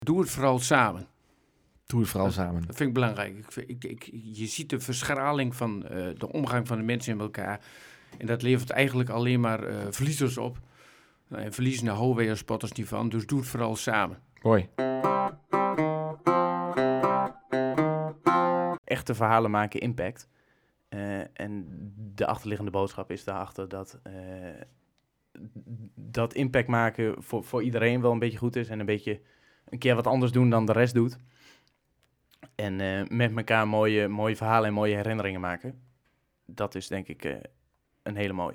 Doe het vooral samen. Doe het vooral samen. Dat vind ik belangrijk. Je ziet de verschraling van de omgang van de mensen in elkaar. En dat levert eigenlijk alleen maar verliezers op. En verliezen daar houden wij als sporters niet van. Dus doe het vooral samen. Mooi. Echte verhalen maken impact. En de achterliggende boodschap is daarachter dat impact maken voor iedereen wel een beetje goed is. En een keer wat anders doen dan de rest doet. En met elkaar mooie verhalen en mooie herinneringen maken. Dat is denk ik een hele mooie.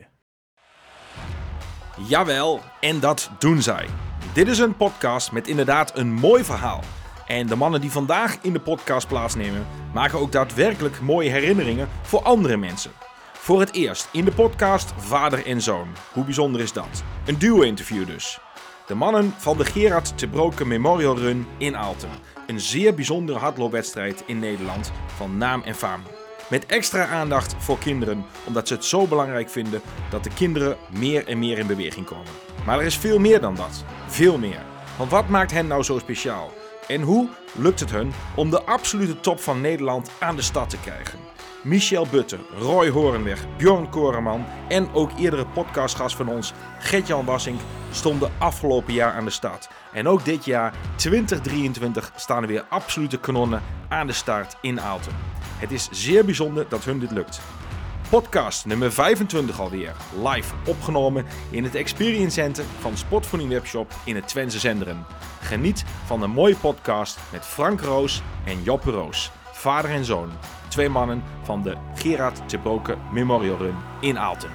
Jawel, en dat doen zij. Dit is een podcast met inderdaad een mooi verhaal. En de mannen die vandaag in de podcast plaatsnemen, maken ook daadwerkelijk mooie herinneringen voor andere mensen. Voor het eerst in de podcast Vader en Zoon. Hoe bijzonder is dat? Een duo-interview dus. De mannen van de Gerard Ter Broke Memorial Run in Aalten. Een zeer bijzondere hardloopwedstrijd in Nederland van naam en faam. Met extra aandacht voor kinderen, omdat ze het zo belangrijk vinden dat de kinderen meer en meer in beweging komen. Maar er is veel meer dan dat. Veel meer. Want wat maakt hen nou zo speciaal? En hoe lukt het hun om de absolute top van Nederland aan de start te krijgen? Michel Butte, Roy Horenweg, Bjorn Koreman en ook eerdere podcastgast van ons, Gert-Jan Wassink, stonden afgelopen jaar aan de start. En ook dit jaar, 2023, staan er weer absolute kanonnen aan de start in Aalten. Het is zeer bijzonder dat hun dit lukt. Podcast nummer 25 alweer, live opgenomen in het Experience Center van Sportvoeding Webshop in het Twentse Zenderen. Geniet van een mooie podcast met Frank Roos en Joppe Roos, vader en zoon. 2 mannen van de Gerard Ter Broke Memorial Run in Aalten.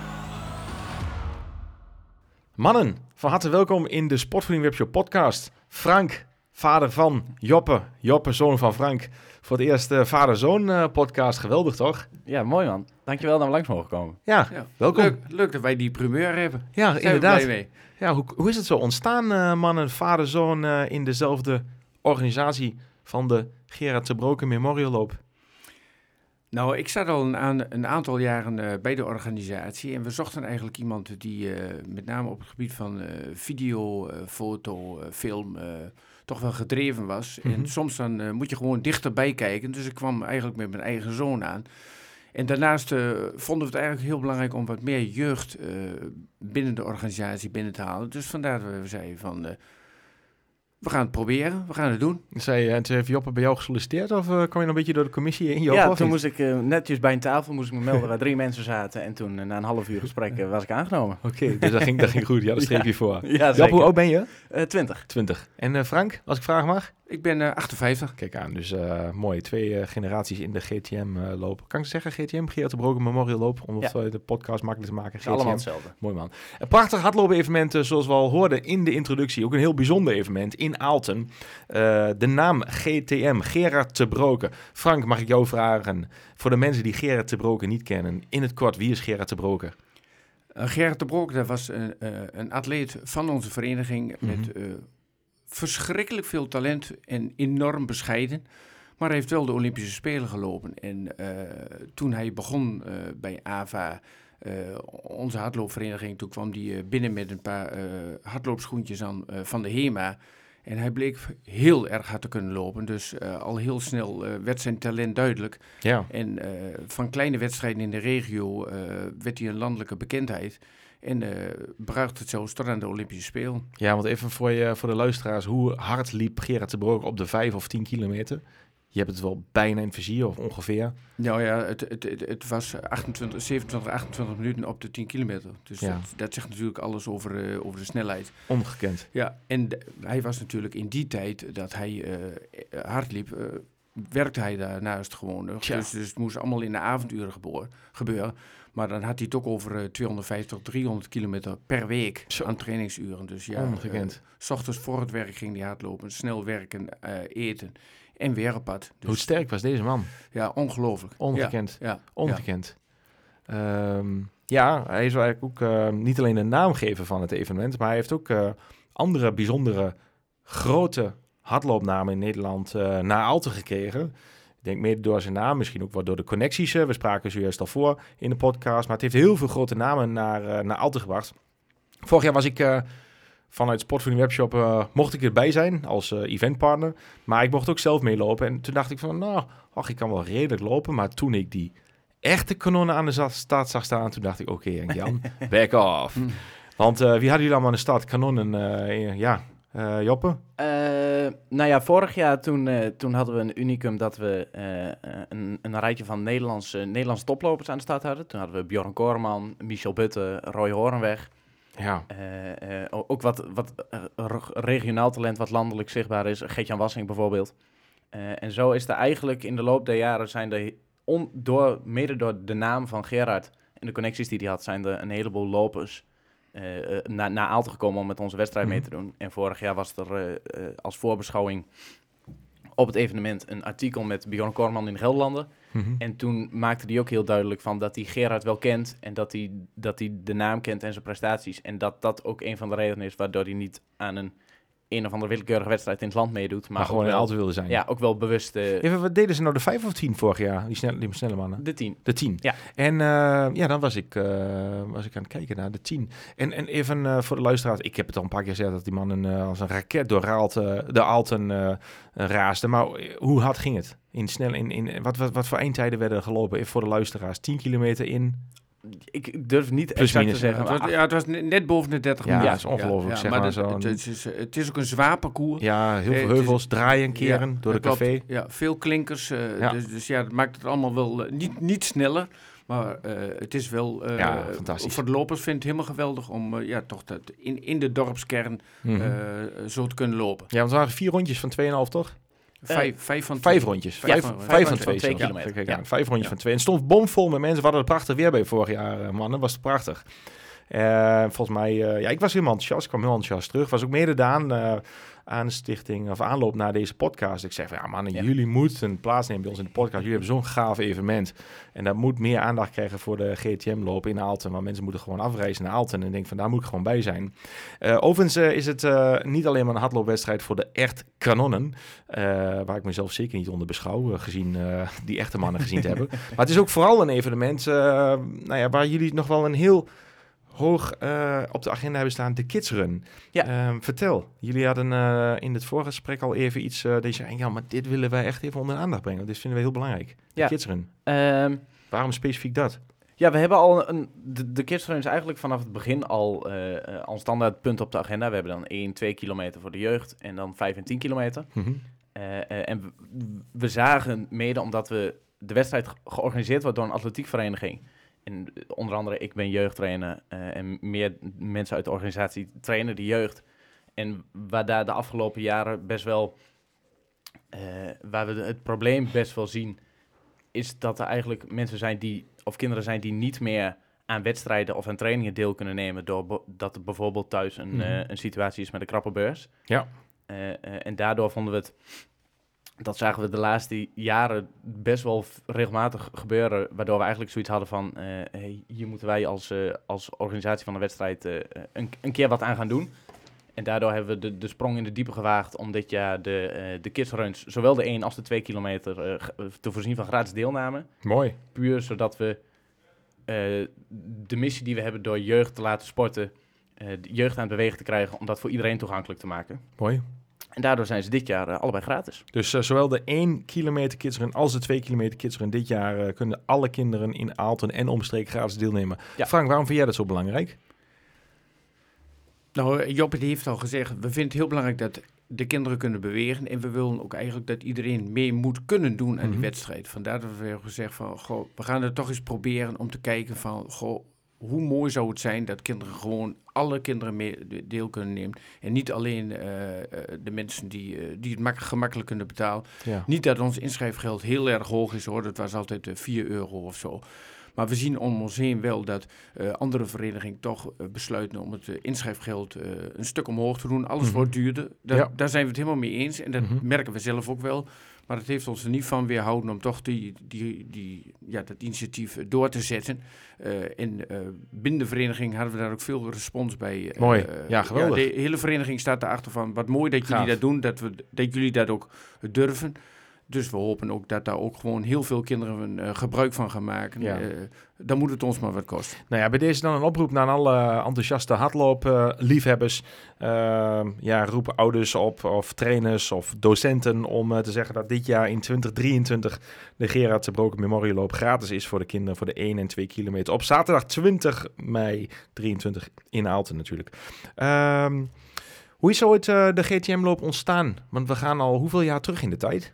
Mannen, van harte welkom in de Sportvoeding Webshop podcast. Frank, vader van Joppe, zoon van Frank. Voor het eerst vader-zoon podcast. Geweldig toch? Ja, mooi man. Dankjewel dat we langs mogen komen. Ja, welkom. Leuk dat wij die primeur hebben. Ja, Zijn we inderdaad. blij mee. Ja, hoe is het zo ontstaan, mannen, vader-zoon in dezelfde organisatie van de Gerard Ter Broke Memorial Loop? Nou, ik zat al een aantal jaren bij de organisatie en we zochten eigenlijk iemand die met name op het gebied van video, foto, film toch wel gedreven was. Mhm. En soms dan moet je gewoon dichterbij kijken. Dus ik kwam eigenlijk met mijn eigen zoon aan. En daarnaast vonden we het eigenlijk heel belangrijk om wat meer jeugd binnen de organisatie binnen te halen. Dus vandaar dat we zeiden van... we gaan het proberen, we gaan het doen. Toen heeft Joppe bij jou gesolliciteerd of kwam je nog een beetje door de commissie in, Joppe? Ja, of toen niet? moest ik netjes bij een tafel me melden waar 3 mensen zaten. En toen na een half uur gesprek was ik aangenomen. Oké, dus dat ging goed. Je had een streepje voor. Ja, Joppe, hoe oud ben je? 20. 20. En Frank, als ik vragen mag? Ik ben 58. Kijk aan, dus mooi. 2 generaties in de GTM lopen. Kan ik zeggen GTM, Gerard Ter Broke Memorial Loop? Om de podcast makkelijk te maken. Het is allemaal hetzelfde. Mooi man. Een prachtig hardloop-evenement, zoals we al hoorden in de introductie. Ook een heel bijzonder evenement in Aalten. De naam GTM, Gerard Ter Broke. Frank, mag ik jou vragen, voor de mensen die Gerard Ter Broke niet kennen, in het kort, wie is Gerard Ter Broke? Gerard Ter Broke, dat was een atleet van onze vereniging met verschrikkelijk veel talent en enorm bescheiden. Maar hij heeft wel de Olympische Spelen gelopen. En toen hij begon bij AVA, onze hardloopvereniging, toen kwam hij binnen met een paar hardloopschoentjes aan van de HEMA. En hij bleek heel erg hard te kunnen lopen. Dus al heel snel werd zijn talent duidelijk. Ja. En van kleine wedstrijden in de regio werd hij een landelijke bekendheid. En bracht het zelfs tot aan de Olympische Spelen. Ja, want even voor de luisteraars. Hoe hard liep Gerard Ter Broke op de 5 of 10 kilometer? Je hebt het wel bijna in het vizier, of ongeveer. Nou ja, het was 27, 28 minuten op de 10 kilometer. Dus dat zegt natuurlijk alles over de snelheid. Ongekend. Ja, en hij was natuurlijk in die tijd dat hij hard liep, werkte hij daarnaast gewoon. Dus het moest allemaal in de avonduren gebeuren. Maar dan had hij het ook over 250, 300 kilometer per week aan trainingsuren. Dus ja, ongekend. 's ochtends voor het werk ging hij hardlopen, snel werken, eten. En weer op pad. Dus, hoe sterk was deze man? Ja, ongelooflijk. Ongekend. Ja. Ongekend. Hij is eigenlijk ook niet alleen de naamgever van het evenement, maar hij heeft ook andere bijzondere grote hardloopnamen in Nederland naar Aalten gekregen. Ik denk mede door zijn naam, misschien ook wel door de connecties. We spraken zojuist al voor in de podcast, maar het heeft heel veel grote namen naar Aalten gebracht. Vorig jaar was ik vanuit Sportvoeding Webshop mocht ik erbij zijn als eventpartner. Maar ik mocht ook zelf meelopen. En toen dacht ik van, ik kan wel redelijk lopen. Maar toen ik die echte kanonnen aan de start zag staan, toen dacht ik, oké, Henk-Jan, back off. Want wie hadden jullie allemaal aan de start? Kanonnen, Joppe? Vorig jaar toen hadden we een unicum dat we een rijtje van Nederlandse toplopers aan de start hadden. Toen hadden we Bjorn Koreman, Michel Butte, Roy Horenweg. Ja. Ook wat regionaal talent wat landelijk zichtbaar is. Gert-Jan Wassing bijvoorbeeld. En zo is er eigenlijk in de loop der jaren zijn er mede door de naam van Gerard en de connecties die hij had, zijn er een heleboel lopers naar Aalten gekomen om met onze wedstrijd mee te doen. En vorig jaar was er als voorbeschouwing op het evenement een artikel met Bjorn Koreman in de Gelderlanden. En toen maakte hij ook heel duidelijk van dat hij Gerard wel kent en dat hij de naam kent en zijn prestaties. En dat ook een van de redenen is waardoor hij niet aan een of andere willekeurige wedstrijd in het land meedoet. Maar gewoon in Aalten wilde zijn. Ja, ook wel bewust. Even, wat deden ze nou, de 5 of 10 vorig jaar? Die snelle mannen? De 10. De 10. Ja. En dan was ik aan het kijken naar de 10. En even voor de luisteraars, ik heb het al een paar keer gezegd dat die man als een raket door de Aalten raasde. Maar hoe hard ging het? Wat voor eindtijden werden er gelopen? Even voor de luisteraars. 10 kilometer in... Ik durf niet plus exact minus, te zeggen. Het was net boven de 30 Ja, minuten. dat is ongelooflijk. Ja, zeg maar maar zo. het is ook een zwaar parcours. Ja, heel veel het heuvels, draaien, keren door de dat klopt. café. Ja, veel klinkers. Ja. Dus dat maakt het allemaal wel niet sneller. Maar het is wel... fantastisch. Voor de lopers vind ik het helemaal geweldig om toch dat in de dorpskern zo te kunnen lopen. Ja, want het waren 4 rondjes van 2,5, toch? 5 van 5 rondjes. 5 van 2. 2 kilometer. Kijk aan, 5 rondjes van 2. En het stond bomvol met mensen. We hadden het prachtig weer bij vorig jaar, man. Dat was het prachtig. Volgens mij, ik was helemaal enthousiast. Ik kwam heel enthousiast terug. Was ook mede aan de stichting of aanloop naar deze podcast. Ik zeg van, jullie moeten plaatsnemen bij ons in de podcast. Jullie hebben zo'n gaaf evenement. En dat moet meer aandacht krijgen voor de GTM-loop in Aalten. Want mensen moeten gewoon afreizen naar Aalten. En ik denk van, daar moet ik gewoon bij zijn. Overigens is het niet alleen maar een hardloopwedstrijd voor de echt kanonnen. Waar ik mezelf zeker niet onder beschouw, gezien die echte mannen gezien te hebben. Maar het is ook vooral een evenement waar jullie nog wel een heel... hoog op de agenda hebben staan, de Kids Run. Ja. Vertel, jullie hadden in het vorige gesprek al even iets, dat je zei, maar dit willen wij echt even onder de aandacht brengen. Dit vinden we heel belangrijk. De Kids Run. Waarom specifiek dat? Ja, we hebben al de Kids Run is eigenlijk vanaf het begin al een standaard punt op de agenda. We hebben dan 1, 2 kilometer voor de jeugd en dan 5 en 10 kilometer. En we zagen mede omdat de wedstrijd georganiseerd wordt door een atletiekvereniging. En onder andere, ik ben jeugdtrainer en meer mensen uit de organisatie trainen de jeugd. En waar daar de afgelopen jaren best wel, waar we het probleem best wel zien, is dat er eigenlijk mensen zijn of kinderen zijn die niet meer aan wedstrijden of aan trainingen deel kunnen nemen, doordat er bijvoorbeeld thuis een situatie is met een krappe beurs. Ja. En daardoor vonden we het... Dat zagen we de laatste jaren best wel regelmatig gebeuren, waardoor we eigenlijk zoiets hadden van, hier moeten wij als organisatie van de wedstrijd een keer wat aan gaan doen. En daardoor hebben we de sprong in de diepe gewaagd om dit jaar de Kids Runs, zowel de 1 als de 2 kilometer, te voorzien van gratis deelname. Mooi. Puur zodat we de missie die we hebben door jeugd te laten sporten, de jeugd aan het bewegen te krijgen, om dat voor iedereen toegankelijk te maken. Mooi. En daardoor zijn ze dit jaar allebei gratis. Dus zowel de 1 kilometer Kids Run als de 2 kilometer Kids Run dit jaar kunnen alle kinderen in Aalten en omstreek gratis deelnemen. Ja. Frank, waarom vind jij dat zo belangrijk? Nou, Joppe heeft al gezegd, we vinden het heel belangrijk dat de kinderen kunnen bewegen. En we willen ook eigenlijk dat iedereen mee moet kunnen doen aan die wedstrijd. Vandaar dat we hebben gezegd van, we gaan het toch eens proberen om te kijken van, hoe mooi zou het zijn dat alle kinderen mee deel kunnen nemen. En niet alleen de mensen die het gemakkelijk kunnen betalen. Ja. Niet dat ons inschrijfgeld heel erg hoog is hoor. Dat was altijd €4 of zo. Maar we zien om ons heen wel dat andere verenigingen toch besluiten om het inschrijfgeld een stuk omhoog te doen. Alles wordt duurder. Daar zijn we het helemaal mee eens. En dat merken we zelf ook wel. Maar dat heeft ons er niet van weerhouden om toch dat initiatief door te zetten. Binnen de vereniging hadden we daar ook veel respons bij. Mooi, geweldig. De hele vereniging staat erachter van, wat mooi dat jullie dat doen, dat jullie dat ook durven. Dus we hopen ook dat daar ook gewoon heel veel kinderen gebruik van gaan maken. Ja. Dan moet het ons maar wat kosten. Nou ja, bij deze dan een oproep naar alle enthousiaste hardloopliefhebbers. Roep ouders op of trainers of docenten om te zeggen dat dit jaar in 2023 de Gerard te Broken Memorial Loop gratis is voor de kinderen voor de 1 en 2 kilometer. Op zaterdag 20 mei 23 in Aalten natuurlijk. Hoe is ooit de GTM-loop ontstaan? Want we gaan al hoeveel jaar terug in de tijd?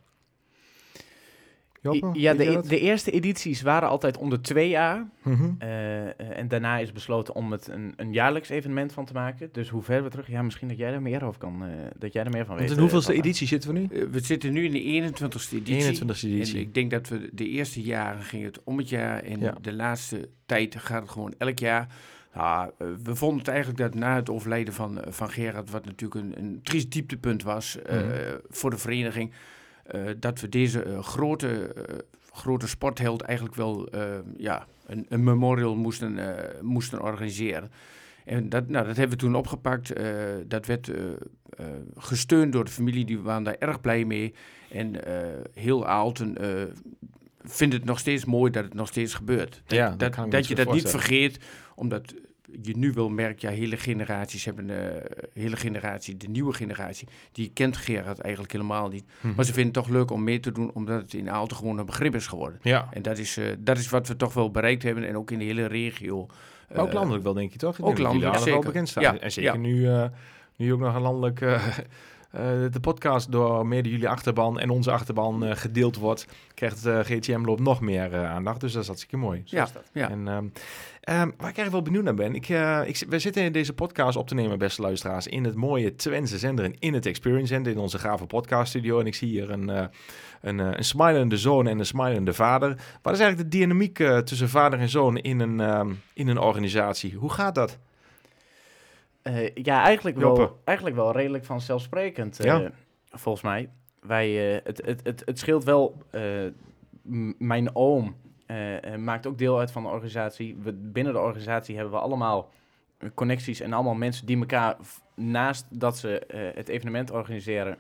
Joppe, Ja, weet jij dat? de eerste edities waren altijd om de 2 jaar. Mhm. En daarna is besloten om het een jaarlijks evenement van te maken. Dus hoe ver we terug? Ja, misschien dat jij er meer over kan. Dat jij er meer van weet. Want in hoeveelste Papa. editie zitten we nu? We zitten nu in de 21ste editie. 21ste editie. En ik denk dat we de eerste jaren ging het om het jaar. En Ja. de laatste tijd gaat het gewoon elk jaar. We vonden het eigenlijk dat na het overlijden van Gerard, wat natuurlijk een triest dieptepunt was voor de vereniging, dat we deze grote sportheld eigenlijk wel een memorial moesten organiseren. En dat hebben we toen opgepakt. Dat werd gesteund door de familie, die waren daar erg blij mee. En heel Aalten vindt het nog steeds mooi dat het nog steeds gebeurt. Ja, Dat je dat niet vergeet, omdat je nu wel merkt, hele generaties hebben, de nieuwe generatie, die kent Gerard eigenlijk helemaal niet. Maar ze vinden het toch leuk om mee te doen, omdat het in Aalten gewoon een begrip is geworden. Ja. En dat is wat we toch wel bereikt hebben, en ook in de hele regio. Maar ook landelijk wel, denk je toch? Ik ook denk dat jullie landelijk, wel zeker. bekend staan. Ja, En zeker ja. nu ook nog een landelijk de podcast door mede jullie achterban en onze achterban gedeeld wordt, krijgt de GTM-loop nog meer aandacht. Dus dat is hartstikke mooi. Ja, ja. En waar ik eigenlijk wel benieuwd naar ben, we zitten in deze podcast op te nemen, beste luisteraars, in het mooie Twentse zender, in het Experience Center, in onze gave podcaststudio. En ik zie hier een smilende zoon en een smilende vader. Wat is eigenlijk de dynamiek tussen vader en zoon in een organisatie? Hoe gaat dat? Eigenlijk Joppe. wel redelijk vanzelfsprekend, Ja. volgens mij. Het scheelt wel. Mijn oom maakt ook deel uit van de organisatie. Binnen de organisatie hebben we allemaal connecties en allemaal mensen die elkaar, naast dat ze het evenement organiseren,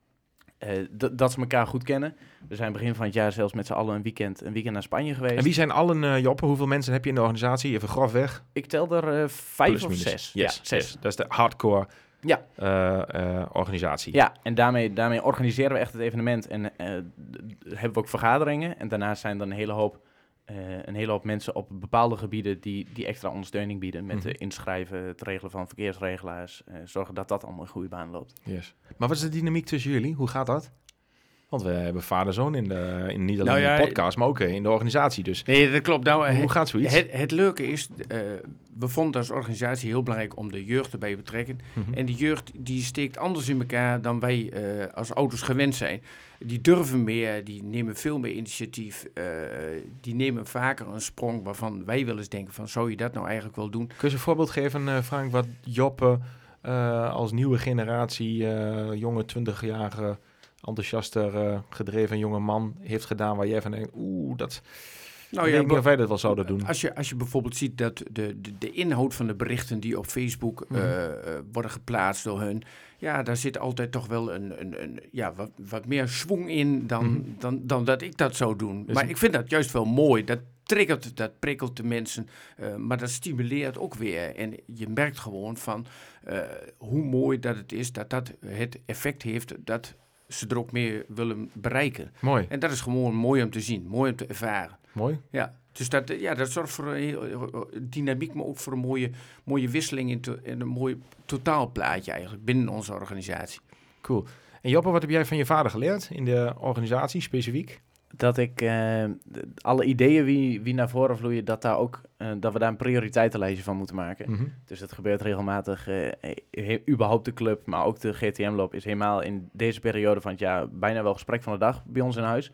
dat ze elkaar goed kennen. We zijn begin van het jaar zelfs met z'n allen een weekend naar Spanje geweest. En wie zijn allen, Joppe? Hoeveel mensen heb je in de organisatie? Even grofweg. Ik tel er 5 Plus, of minus. 6. Yes, Ja, 6. yes. Dat is de hardcore Ja. organisatie. Ja, en daarmee organiseren we echt het evenement en hebben we ook vergaderingen. En daarnaast zijn er een hele hoop mensen op bepaalde gebieden die extra ondersteuning bieden. Met inschrijven, het regelen van verkeersregelaars. Zorgen dat dat allemaal een goede baan loopt. Yes. Maar wat is de dynamiek tussen jullie? Hoe gaat dat? Want we hebben vader-zoon in niet alleen in de podcast, maar ook in de organisatie. Dus Nee, dat klopt. Nou, hoe gaat zoiets? Het leuke is, we vonden als organisatie heel belangrijk om de jeugd erbij te betrekken. En die jeugd die steekt anders in elkaar dan wij als ouders gewend zijn. Die durven meer, die nemen veel meer initiatief. Die nemen vaker een sprong waarvan wij wel eens denken van, zou je dat nou eigenlijk wel doen? Kun je een voorbeeld geven, Frank, wat Joppe als nieuwe generatie, jonge 20-jarige, enthousiaster, gedreven jonge man heeft gedaan waar jij van denkt, dat... Nou Ik weet niet of wij dat wel zouden doen. Als je bijvoorbeeld ziet dat de inhoud van de berichten die op Facebook worden geplaatst door hun, ja, daar zit altijd toch wel wat meer schwung in dan dat ik dat zou doen. Dus maar ik vind dat juist wel mooi. Dat triggert, dat prikkelt de mensen, maar dat stimuleert ook weer. En je merkt gewoon van hoe mooi dat het is, dat het effect heeft dat ze er ook meer willen bereiken. Mooi. En dat is gewoon mooi om te zien, mooi om te ervaren. Mooi. Ja, dus dat zorgt voor een heel dynamiek, maar ook voor een mooie wisseling in een mooi totaalplaatje eigenlijk binnen onze organisatie. Cool. En Joppe, wat heb jij van je vader geleerd in de organisatie specifiek? Dat ik alle ideeën wie naar voren vloeien, dat we daar een prioriteitenlijstje van moeten maken. Dus dat gebeurt regelmatig. Überhaupt de club, maar ook de GTM-loop is helemaal in deze periode van het jaar bijna wel gesprek van de dag bij ons in huis.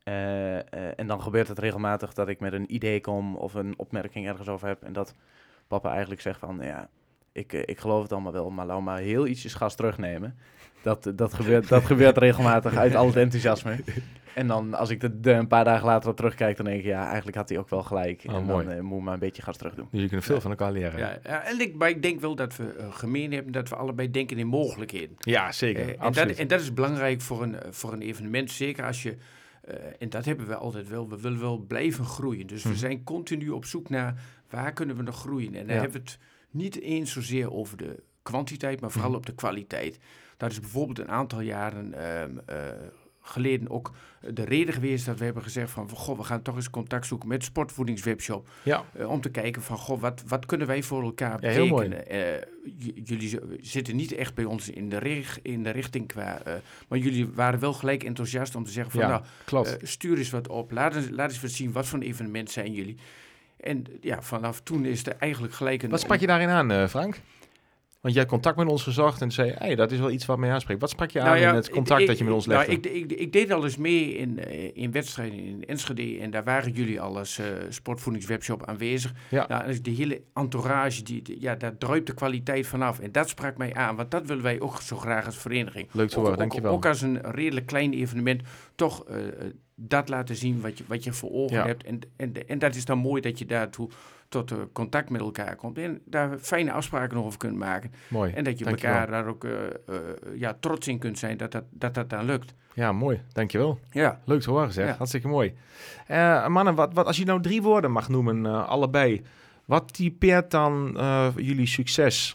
En dan gebeurt het regelmatig dat ik met een idee kom of een opmerking ergens over heb. En dat papa eigenlijk zegt van, ja, ik geloof het allemaal wel, maar laat maar heel ietsjes gas terugnemen. Dat gebeurt regelmatig uit al het enthousiasme. En dan als ik er een paar dagen later op terugkijk, dan denk ik, ja, eigenlijk had hij ook wel gelijk. Oh, en mooi. dan moet ik maar een beetje gas terug doen. Dus je kunt veel van elkaar leren. Ja, maar ik denk wel dat we gemeen hebben dat we allebei denken in mogelijkheden. Ja, zeker. Absoluut. En dat is belangrijk voor een evenement. Zeker als je, en dat hebben we altijd wel, we willen wel blijven groeien. Dus we zijn continu op zoek naar waar kunnen we nog groeien. En dan hebben we het niet eens zozeer over de kwantiteit, maar vooral op de kwaliteit. Dat is bijvoorbeeld een aantal jaren geleden ook de reden geweest dat we hebben gezegd van, goh, we gaan toch eens contact zoeken met Sportvoedingswebshop. Ja. Om te kijken van, goh, wat kunnen wij voor elkaar Ja, heel betekenen? Jullie zitten niet echt bij ons in de richting qua, maar jullie waren wel gelijk enthousiast om te zeggen van, Ja, nou, klopt. stuur eens wat op, laat eens wat zien, wat voor een evenement zijn jullie? En ja, vanaf toen is er eigenlijk gelijk een... Wat sprak je daarin aan, Frank? Want jij hebt contact met ons gezocht en zei, hey, dat is wel iets wat mij aanspreekt. Wat sprak je aan in het contact dat je met ons legde? Ik deed al eens mee in wedstrijden in Enschede en daar waren jullie al als sportvoedingswebshop aanwezig. Ja. Nou, dus de hele entourage, daar druipt de kwaliteit vanaf. En dat sprak mij aan, want dat willen wij ook zo graag als vereniging. Leuk te horen, dankjewel. Ook als een redelijk klein evenement, toch dat laten zien wat je voor ogen hebt. En dat is dan mooi dat je daartoe tot contact met elkaar komt en daar fijne afspraken over kunt maken. Mooi. En dat je Dankjewel. elkaar daar ook trots in kunt zijn dat dan lukt. Ja, mooi. Dankjewel. Ja. Leuk te horen, zeg. Ja. Hartstikke mooi. Mannen, wat als je nou 3 woorden mag noemen, allebei. Wat typeert dan jullie succes?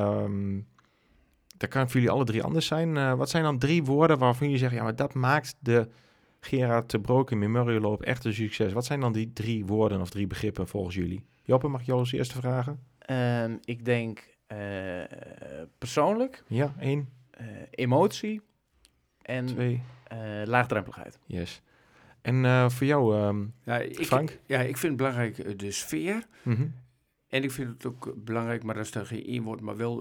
Dat kan voor jullie alle 3 anders zijn. Wat zijn dan 3 woorden waarvan jullie zeggen, ja, maar dat maakt de Gerard Te Broeke Memorial Loop echt een succes? Wat zijn dan die 3 woorden of 3 begrippen volgens jullie? Joppe, mag ik jou als eerste vragen? Ik denk persoonlijk, Ja, 1, emotie en 2, laagdrempeligheid. yes. En voor jou, Frank? Ik vind het belangrijk de sfeer. Mhm. En ik vind het ook belangrijk, maar dat is dan geen één woord, maar wel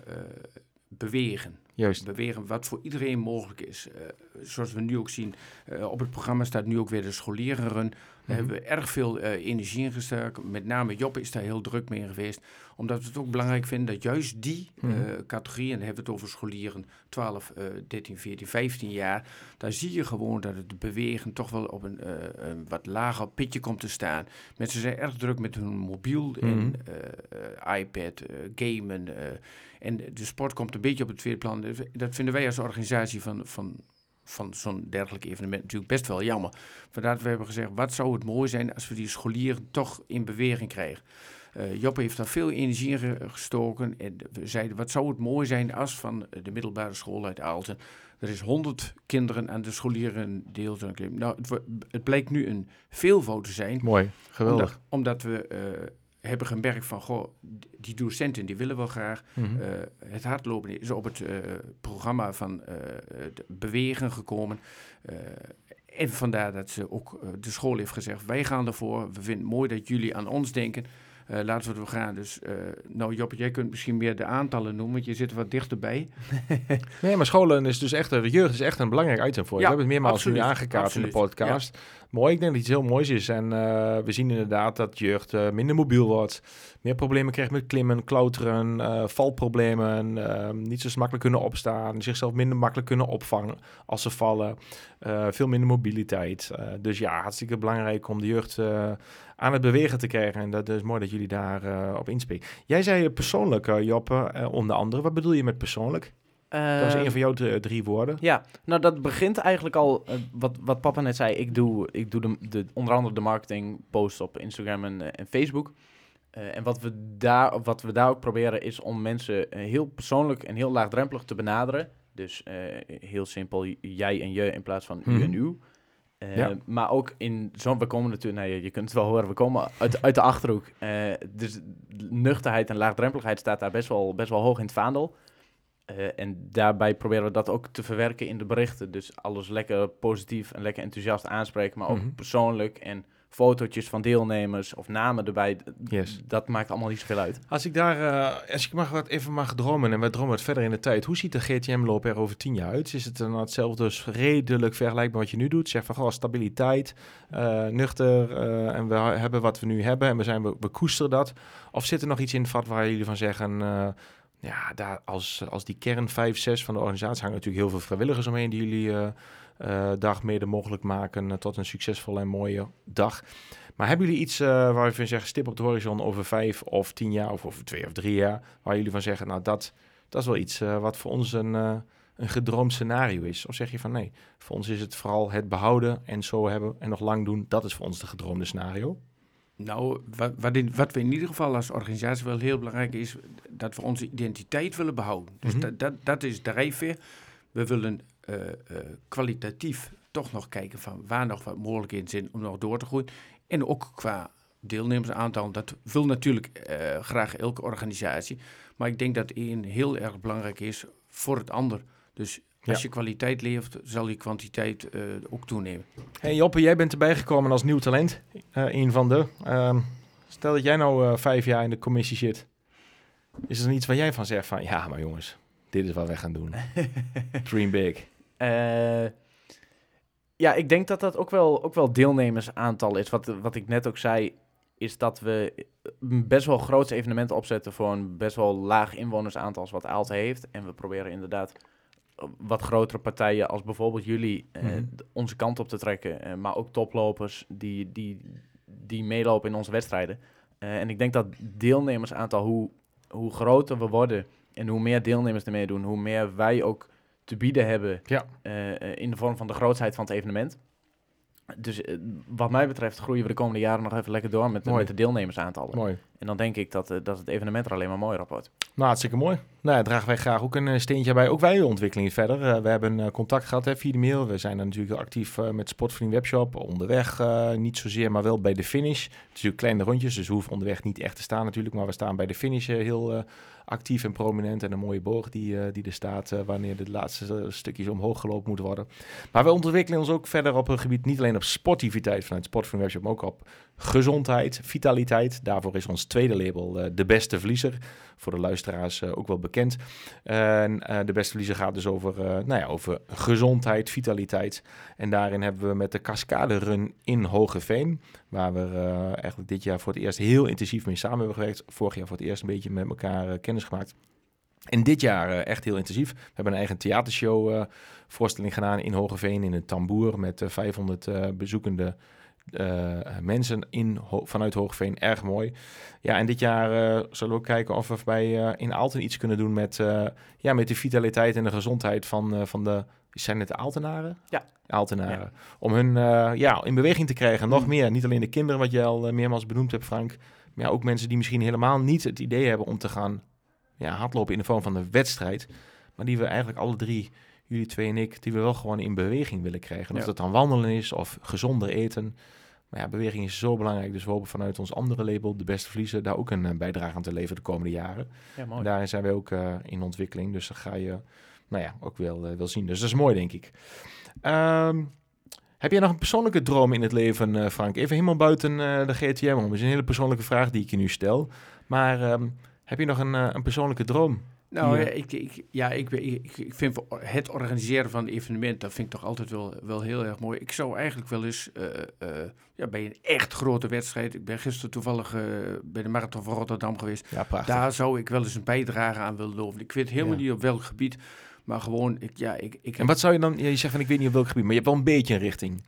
bewegen. Juist. Bewegen wat voor iedereen mogelijk is. Zoals we nu ook zien, op het programma staat nu ook weer de scholierenrun. Daar hebben we erg veel energie in gestoken. Met name Joppe is daar heel druk mee geweest. Omdat we het ook belangrijk vinden dat juist die categorieën, dan hebben we het over scholieren 12, 13, 14, 15 jaar. Daar zie je gewoon dat het bewegen toch wel op een wat lager pitje komt te staan. Mensen zijn erg druk met hun mobiel en iPad, gamen. En de sport komt een beetje op het tweede plan. Dat vinden wij als organisatie van zo'n dergelijk evenement natuurlijk best wel jammer. Vandaar dat we hebben gezegd, wat zou het mooi zijn als we die scholieren toch in beweging krijgen. Joppe heeft daar veel energie in gestoken. En we zeiden, wat zou het mooi zijn als van de middelbare school uit Aalten er is 100 kinderen aan de scholieren deel. Nou, het blijkt nu een veelvoud te zijn. Mooi, geweldig. Omdat we hebben gemerkt van, goh, die docenten die willen wel graag. Het hardlopen is op het programma van bewegen gekomen. En vandaar dat ze ook de school heeft gezegd, wij gaan ervoor. We vinden het mooi dat jullie aan ons denken. Laten we ervoor gaan. Dus, nou Joppe, jij kunt misschien meer de aantallen noemen, want je zit er wat dichterbij. Nee, maar scholen is dus echt, de jeugd is echt een belangrijk item voor je. Ja, we hebben het meermaals nu absoluut, aangekaart in de absoluut, podcast. Mooi, ik denk dat iets heel moois is. En we zien inderdaad dat jeugd minder mobiel wordt. Meer problemen krijgt met klimmen, klauteren, valproblemen. Niet zo makkelijk kunnen opstaan. Zichzelf minder makkelijk kunnen opvangen als ze vallen. Veel minder mobiliteit. Dus ja, hartstikke belangrijk om de jeugd aan het bewegen te krijgen. En dat is mooi dat jullie daar op inspelen. Jij zei persoonlijk, Joppe, onder andere. Wat bedoel je met persoonlijk? Dat was een van jouw 3 woorden. Ja, nou dat begint eigenlijk al, wat papa net zei, ik doe onder andere de marketing posts op Instagram en Facebook. En wat we daar ook proberen is om mensen heel persoonlijk en heel laagdrempelig te benaderen. Dus heel simpel, jij en je in plaats van u en u. Maar ook we komen natuurlijk, je kunt het wel horen, we komen uit de Achterhoek. Dus nuchterheid en laagdrempeligheid staat daar best wel hoog in het vaandel. En daarbij proberen we dat ook te verwerken in de berichten. Dus alles lekker positief en lekker enthousiast aanspreken, maar ook persoonlijk en fotootjes van deelnemers of namen erbij. Dat maakt allemaal niet zoveel uit. Als ik even mag dromen en we dromen het verder in de tijd. Hoe ziet de GTM-loop er over 10 jaar uit? Is het dan hetzelfde, dus redelijk vergelijkbaar wat je nu doet? Zeg van, stabiliteit, nuchter en we hebben wat we nu hebben en we koesteren dat. Of zit er nog iets in het vat waar jullie van zeggen, daar als die kern 5, 6 van de organisatie hangen natuurlijk heel veel vrijwilligers omheen die jullie dag mede mogelijk maken tot een succesvolle en mooie dag. Maar hebben jullie iets waar je van zeggen, stip op de horizon over 5 of 10 jaar of over 2 of 3 jaar, waar jullie van zeggen, nou dat is wel iets wat voor ons een gedroomd scenario is? Of zeg je van nee, voor ons is het vooral het behouden en zo hebben en nog lang doen, dat is voor ons de gedroomde scenario? Nou, wat we in ieder geval als organisatie wel heel belangrijk is, dat we onze identiteit willen behouden. Dus dat is drijfveer. We willen kwalitatief toch nog kijken van waar nog wat mogelijkheden zijn om nog door te groeien. En ook qua deelnemersaantal, dat wil natuurlijk graag elke organisatie. Maar ik denk dat één heel erg belangrijk is voor het ander. Dus als je kwaliteit levert, zal je kwantiteit ook toenemen. Hey Joppe, jij bent erbij gekomen als nieuw talent. Een van de. Stel dat jij nou 5 jaar in de commissie zit. Is er dan iets waar jij van zegt van, ja maar jongens, dit is wat wij gaan doen. Dream big. Ja, ik denk dat dat ook wel deelnemersaantal is. Wat ik net ook zei, is dat we best wel grootse evenementen opzetten voor een best wel laag inwonersaantal als wat Aalten heeft. En we proberen inderdaad wat grotere partijen als bijvoorbeeld jullie onze kant op te trekken. Maar ook toplopers die meelopen in onze wedstrijden. En ik denk dat deelnemersaantal, hoe groter we worden en hoe meer deelnemers ermee doen, hoe meer wij ook te bieden hebben in de vorm van de grootsheid van het evenement. Dus wat mij betreft groeien we de komende jaren nog even lekker door met de deelnemersaantallen. Mooi. En dan denk ik dat het evenement er alleen maar mooier op wordt. Nou, hartstikke mooi. Nou ja, dragen wij graag ook een steentje bij. Ook wij de ontwikkeling verder. We hebben contact gehad via de mail. We zijn natuurlijk actief met Sportvriend Webshop. Onderweg niet zozeer, maar wel bij de finish. Het is natuurlijk kleine rondjes, dus we hoeven onderweg niet echt te staan natuurlijk. Maar we staan bij de finish heel actief en prominent. En een mooie boog die er staat wanneer de laatste stukjes omhoog gelopen moeten worden. Maar we ontwikkelen ons ook verder op een gebied, niet alleen op sportiviteit vanuit Sportvriend Webshop, maar ook op gezondheid, vitaliteit. Daarvoor is ons tweede label De Beste Verliezer. Voor de luisteraars ook wel bekend. En De Beste Verliezer gaat dus over gezondheid, vitaliteit. En daarin hebben we met de Cascade Run in Hoogeveen, waar we eigenlijk dit jaar voor het eerst heel intensief mee samen hebben gewerkt. Vorig jaar voor het eerst een beetje met elkaar kennis gemaakt. En dit jaar echt heel intensief. We hebben een eigen theatershow voorstelling gedaan in Hoogeveen in een tamboer met 500 bezoekende mensen vanuit Hoogeveen. Erg mooi. Ja, en dit jaar zullen we ook kijken of we in Aalten iets kunnen doen met de vitaliteit en de gezondheid van de... Zijn het de Aaltenaren? Ja. Aaltenaren. Ja. Om hun in beweging te krijgen. Nog meer. Niet alleen de kinderen, wat je al meermaals benoemd hebt, Frank. Maar ook mensen die misschien helemaal niet het idee hebben om te gaan hardlopen in de vorm van een wedstrijd. Maar die we eigenlijk alle drie, jullie twee en ik, die we wel gewoon in beweging willen krijgen. Of dat dan wandelen is of gezonder eten. Maar ja, beweging is zo belangrijk. Dus we hopen vanuit ons andere label, De Beste Verliezer, daar ook een bijdrage aan te leveren de komende jaren. Ja, mooi. En daarin zijn wij ook in ontwikkeling. Dus dat ga je ook wel zien. Dus dat is mooi, denk ik. Heb jij nog een persoonlijke droom in het leven, Frank? Even helemaal buiten de GTM om. Dat is een hele persoonlijke vraag die ik je nu stel. Maar heb je nog een persoonlijke droom? Nou, ik vind het organiseren van een evenement, dat vind ik toch altijd wel heel erg mooi. Ik zou eigenlijk wel eens bij een echt grote wedstrijd, ik ben gisteren toevallig bij de Marathon van Rotterdam geweest. Ja, prachtig. Daar zou ik wel eens een bijdrage aan willen leveren. Ik weet helemaal niet op welk gebied, maar gewoon, En wat zou je dan, je zegt van ik weet niet op welk gebied, maar je hebt wel een beetje een richting.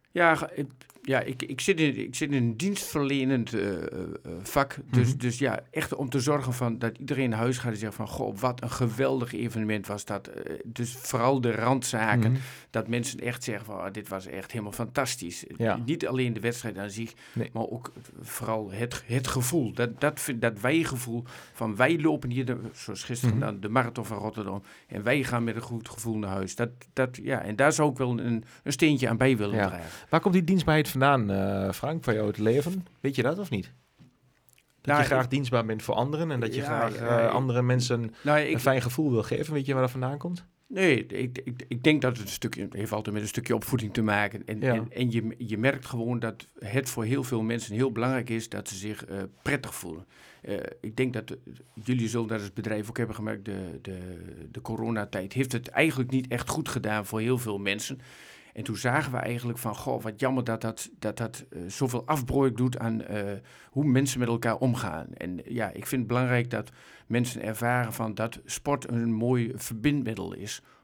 Ik zit in een dienstverlenend vak. Dus echt om te zorgen dat iedereen naar huis gaat en zegt van... Goh, wat een geweldig evenement was dat. Dus vooral de randzaken. Dat mensen echt zeggen van... dit was echt helemaal fantastisch. Ja. Niet alleen de wedstrijd aan zich, maar ook vooral het gevoel. Dat wij-gevoel van wij lopen hier, zoals gisteren dan de Marathon van Rotterdam... en wij gaan met een goed gevoel naar huis. En daar zou ik wel een steentje aan bij willen dragen. Waar komt die dienstbaarheid vandaan, Frank, van jou het leven? Weet je dat of niet? Dat je graag dienstbaar bent voor anderen en dat je graag andere mensen een fijn gevoel wil geven. Weet je waar dat vandaan komt? Nee, ik denk dat het heeft altijd met een stukje opvoeding te maken. En je merkt gewoon dat het voor heel veel mensen heel belangrijk is dat ze zich prettig voelen. Ik denk dat jullie zullen dat als bedrijf ook hebben gemerkt, de coronatijd heeft het eigenlijk niet echt goed gedaan voor heel veel mensen. En toen zagen we eigenlijk van, goh, wat jammer dat zoveel afbreuk doet aan hoe mensen met elkaar omgaan. En ik vind het belangrijk dat mensen ervaren van dat sport een mooi verbindmiddel is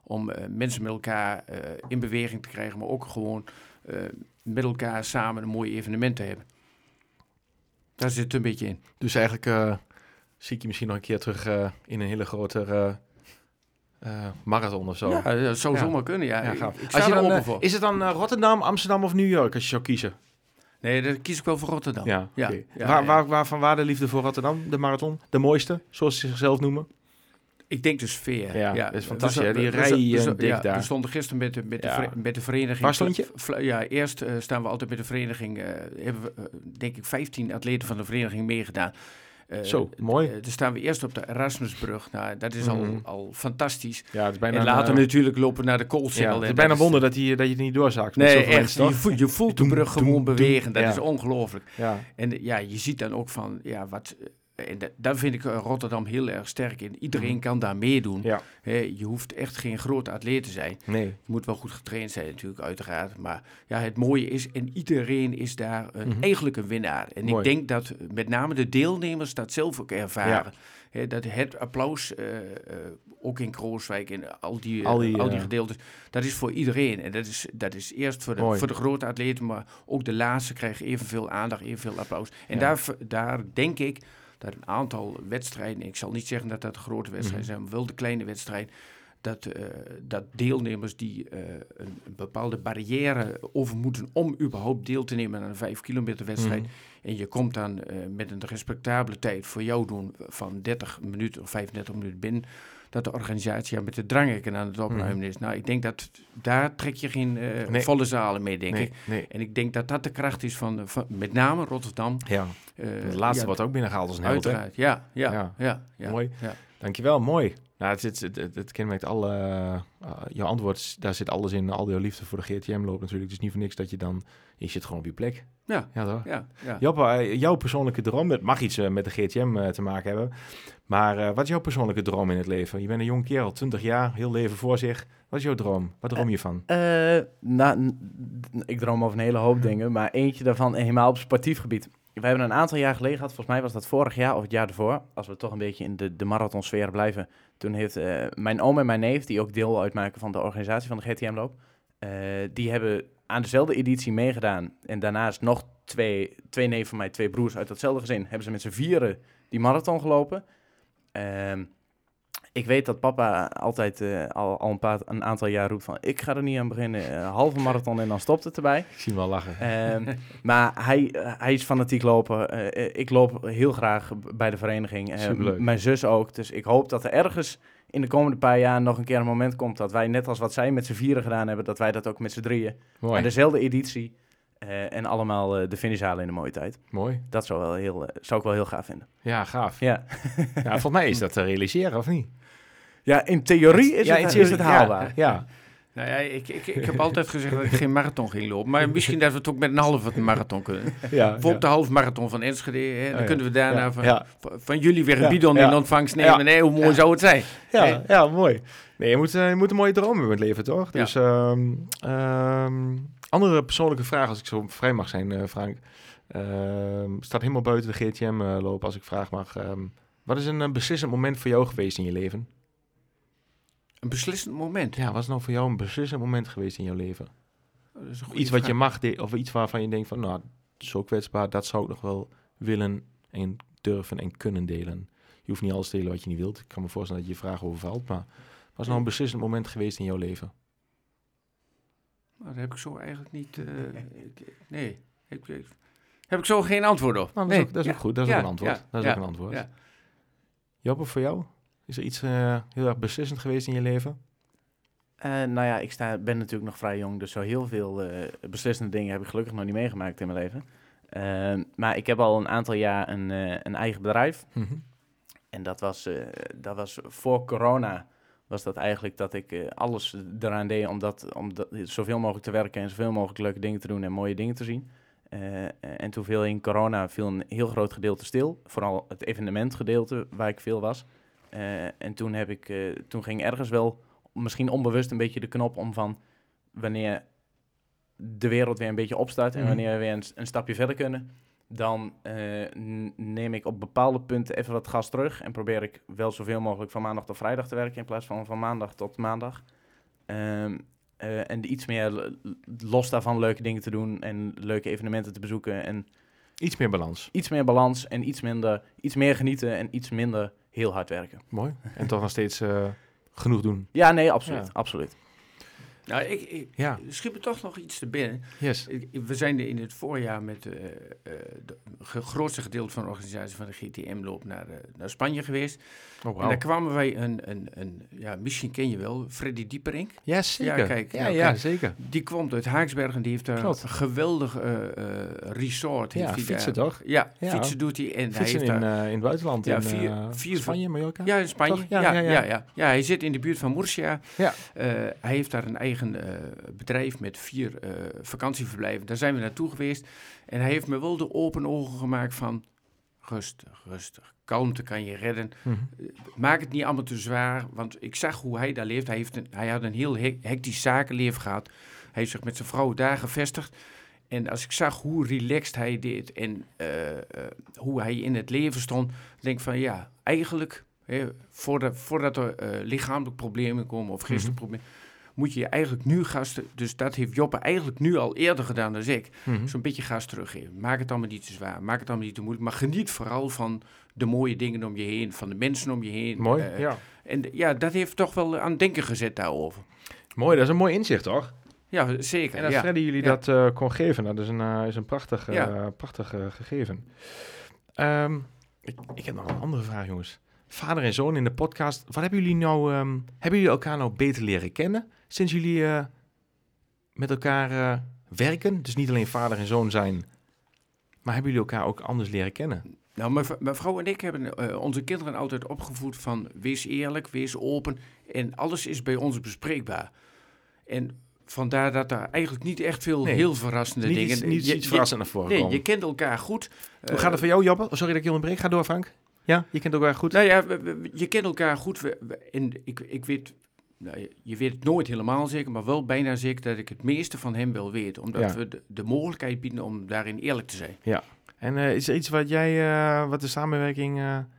om mensen met elkaar in beweging te krijgen, maar ook gewoon met elkaar samen een mooi evenement te hebben. Daar zit het een beetje in. Dus eigenlijk zie ik je misschien nog een keer terug in een hele grote marathon of zo. Ja, dat zou Ja. zomaar kunnen. Ja. Ja, gaaf. Ik Als sta je er dan, open voor. is het dan Rotterdam, Amsterdam of New York als je zou kiezen? Nee, dan kies ik wel voor Rotterdam. Ja, Ja, oké. ja, Waarvan waar de liefde voor Rotterdam, de marathon? De mooiste, zoals ze zichzelf noemen? Ik denk de sfeer. Ja, dat is fantastisch, hè? Die We rijen dik daar. We stonden gisteren met de vereniging. Waar stond je? Eerst staan we altijd met de vereniging. Hebben we, denk ik, 15 atleten van de vereniging meegedaan. Zo, mooi. Dan staan we eerst op de Erasmusbrug. Nou, dat is al fantastisch. Ja, het is bijna En later natuurlijk lopen we naar de Koolsingel. Ja, het is En bijna dat wonder dat je het niet doorzaakt. met Nee, zoveel echt. mensen, toch? Je voelt de brug gewoon bewegen. Dat ja. is ongelooflijk. Ja. En je ziet dan ook van, wat... En daar vind ik Rotterdam heel erg sterk in. Iedereen kan daar meedoen. Ja. Je hoeft echt geen grote atleet te zijn. Nee. Je moet wel goed getraind zijn natuurlijk, uiteraard. Maar ja, het mooie is, en iedereen is daar eigenlijk een winnaar. En Mooi. ik denk dat met name de deelnemers dat zelf ook ervaren. Dat het applaus, ook in Krooswijk en al die gedeeltes, dat is voor iedereen. En dat is eerst voor de grote atleten, maar ook de laatste krijgen evenveel aandacht, evenveel applaus. En daar denk ik dat een aantal wedstrijden, ik zal niet zeggen dat dat de grote wedstrijden zijn, maar wel de kleine wedstrijden, dat deelnemers die een bepaalde barrière over moeten om überhaupt deel te nemen aan een 5 kilometer wedstrijd. En je komt dan met een respectabele tijd voor jou doen van 30 minuten of 35 minuten binnen, dat de organisatie met de dranghekken aan het opruimen is. Nou, ik denk dat daar trek je geen volle zalen mee, denk ik. Nee. En ik denk dat dat de kracht is van met name Rotterdam. Ja. Het laatste wordt ook binnengehaald als een held, hè? Uiteraard, ja. Mooi. Ja. Dankjewel, mooi. Nou, het kenmerkt jouw antwoord, daar zit alles in, al jouw liefde voor de GTM-loop natuurlijk. Het is niet voor niks dat je zit gewoon op je plek. Ja, toch? ja. Joppe, jouw persoonlijke droom, het mag iets met de GTM te maken hebben, maar wat is jouw persoonlijke droom in het leven? Je bent een jong kerel, 20 jaar, heel leven voor zich. Wat is jouw droom? Wat droom je van? Ik droom over een hele hoop dingen, maar eentje daarvan helemaal op sportief gebied. We hebben een aantal jaar geleden gehad, volgens mij was dat vorig jaar of het jaar ervoor, als we toch een beetje in de marathonsfeer blijven. Toen heeft mijn oom en mijn neef, die ook deel uitmaken van de organisatie van de GTM-loop, die hebben aan dezelfde editie meegedaan. En daarnaast nog twee neven van mij, 2 broers uit datzelfde gezin, hebben ze met z'n vieren die marathon gelopen. Ik weet dat papa altijd al een aantal jaar roept van, ik ga er niet aan beginnen, halve marathon en dan stopt het erbij. Ik zie hem wel lachen. Maar hij is fanatiek lopen. Ik loop heel graag bij de vereniging. Superleuk. Mijn zus ook. Dus ik hoop dat er ergens in de komende paar jaar nog een keer een moment komt dat wij, net als wat zij met z'n vieren gedaan hebben, dat wij dat ook met z'n drieën Mooi. aan dezelfde editie en allemaal de finish halen in de mooie tijd. Mooi. Dat zou ik wel heel gaaf vinden. Ja, gaaf. Ja, Ja, volgens mij is dat te realiseren, of niet? ja in theorie is het haalbaar. Ja. Nou ja, ik heb altijd gezegd dat ik geen marathon ging lopen. Maar misschien dat we het ook met een halve marathon kunnen. Bijvoorbeeld de halve marathon van Enschede. Hè, dan kunnen we daarna van jullie weer een bidon in ontvangst nemen. Ja. Nee, hoe mooi zou het zijn? Ja, mooi. Nee, je moet een mooie droom hebben met het leven, toch? Ja. Dus andere persoonlijke vraag, als ik zo vrij mag zijn, Frank. Staat helemaal buiten de GTM-loop, als ik vraag mag. Wat is een beslissend moment voor jou geweest in je leven? Een beslissend moment. Ja, wat is nou voor jou een beslissend moment geweest in jouw leven? Dat is een goede Iets wat je vraag. mag of iets waarvan je denkt van, nou, zo kwetsbaar, dat zou ik nog wel willen en durven en kunnen delen. Je hoeft niet alles te delen wat je niet wilt. Ik kan me voorstellen dat je je vraag overvalt, maar wat is nou een beslissend moment geweest in jouw leven? Nou, dat heb ik zo eigenlijk niet... nee, heb ik zo geen antwoord op. Nou, dat is ook goed, dat is ook een antwoord. Dat is ook een antwoord. Ja. Joppe, voor jou? Is er iets heel erg beslissend geweest in je leven? Nou ja, ben natuurlijk nog vrij jong, dus zo heel veel beslissende dingen heb ik gelukkig nog niet meegemaakt in mijn leven. Maar ik heb al een aantal jaar een eigen bedrijf. En dat was voor corona, was dat eigenlijk dat ik alles eraan deed om zoveel mogelijk te werken en zoveel mogelijk leuke dingen te doen en mooie dingen te zien. En toen viel in corona een heel groot gedeelte stil, vooral het evenementgedeelte waar ik veel was. En toen ging ergens wel misschien onbewust een beetje de knop om van wanneer de wereld weer een beetje opstart en wanneer we weer een stapje verder kunnen, dan neem ik op bepaalde punten even wat gas terug en probeer ik wel zoveel mogelijk van maandag tot vrijdag te werken in plaats van maandag tot maandag. En iets meer los daarvan leuke dingen te doen en leuke evenementen te bezoeken. En Iets meer balans. iets meer balans en iets meer genieten en iets minder heel hard werken. Mooi. En toch nog steeds genoeg doen. Ja, nee, absoluut. Ja. Absoluut. Nou, ik schiet me toch nog iets te binnen. Yes. We zijn in het voorjaar met het grootste gedeelte van de organisatie van de GTM-loop naar Spanje geweest. Oh, En daar kwamen wij misschien ken je wel, Freddy Dieperink. Ja, zeker. Ja, kijk, Ja, zeker. Die komt uit Haaksbergen en die heeft daar Klopt. een geweldig resort. Ja, heeft hij fietsen daar. toch? Ja, Ja. fietsen doet hij. En Fietsen hij heeft daar, in het buitenland. Ja, in vier- Spanje, Mallorca? ja, in Spanje. Toch? Ja, Ja. ja, hij zit in de buurt van Murcia. Ja. Hij heeft daar een eigen bedrijf met 4 vakantieverblijven. Daar zijn we naartoe geweest. En hij heeft me wel de open ogen gemaakt van... Rustig. Kalmte kan je redden. Mhm. Maak het niet allemaal te zwaar. Want ik zag hoe hij daar leeft. Hij had een heel hectisch zakenleven gehad. Hij heeft zich met zijn vrouw daar gevestigd. En als ik zag hoe relaxed hij deed en hoe hij in het leven stond, denk ik van ja, eigenlijk, voordat er lichamelijke problemen komen of geestelijke problemen, moet je eigenlijk nu gasten, dus dat heeft Joppe eigenlijk nu al eerder gedaan dan ik, zo'n beetje gas teruggeven. Maak het allemaal niet te zwaar, maak het allemaal niet te moeilijk, maar geniet vooral van de mooie dingen om je heen, van de mensen om je heen. Mooi, ja. En ja, dat heeft toch wel aan het denken gezet daarover. Mooi, dat is een mooi inzicht, toch? Ja, zeker. En als ja. Freddy jullie Ja. dat kon geven, dat is een prachtig, Ja. prachtig gegeven. Ik heb nog een andere vraag, jongens. Vader en zoon in de podcast. Wat hebben jullie nou? Hebben jullie elkaar nou beter leren kennen sinds jullie met elkaar werken? Dus niet alleen vader en zoon zijn, maar hebben jullie elkaar ook anders leren kennen? Nou, mijn vrouw en ik hebben onze kinderen altijd opgevoed van wees eerlijk, wees open en alles is bij ons bespreekbaar. En vandaar dat er eigenlijk niet echt veel heel verrassende dingen... Niet iets verrassend naar voren Nee, komen. je kent elkaar goed. Hoe gaat het voor jou, Joppe? Oh, sorry dat ik je onderbreek. Ga door, Frank. Ja, je kent elkaar goed. Nou ja, je kent elkaar goed. En ik weet... Nou, je weet het nooit helemaal zeker, maar wel bijna zeker dat ik het meeste van hem wel weet. Omdat we de mogelijkheid bieden om daarin eerlijk te zijn. Ja. En is er iets wat jij, wat de samenwerking...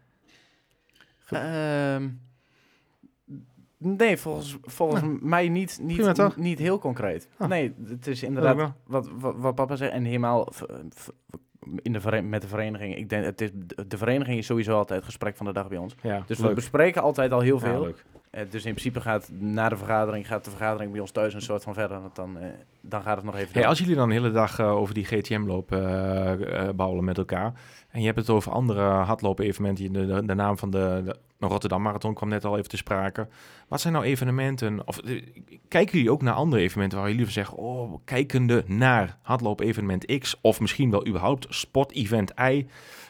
Nee, volgens mij prima, toch? niet heel concreet. Ah. Nee, het is Ja, inderdaad wat papa zegt. En helemaal met de vereniging. Ik denk, de vereniging is sowieso altijd het gesprek van de dag bij ons. Ja, Dus leuk. we bespreken altijd al heel Ja, veel. leuk. Dus in principe gaat de vergadering bij ons thuis een soort van verder. Want dan gaat het nog even Hey, door. als jullie dan de hele dag over die GTM-loop bouwen met elkaar... en je hebt het over andere hardloop-evenementen... de naam van de Rotterdam Marathon kwam net al even te sprake. Wat zijn nou evenementen... of kijken jullie ook naar andere evenementen... waar jullie van zeggen... oh, kijkende naar hardloop-evenement X... of misschien wel überhaupt sport-event Y...